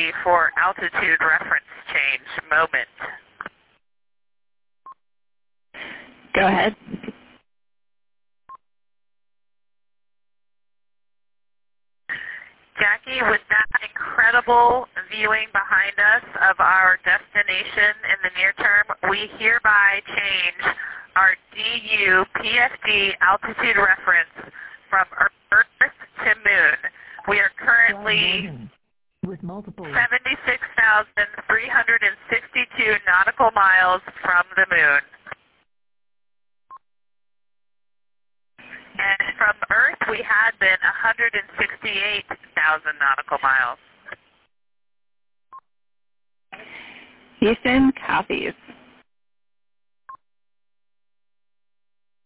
ready for altitude reference change moment. Go ahead. Jackie, with that incredible viewing behind us of our destination in the near term, we hereby change our DU PFD altitude reference from Earth to Moon. We are currently 76,362 nautical miles from the Moon. And from Earth, we had been 168,000 nautical miles. Houston copies.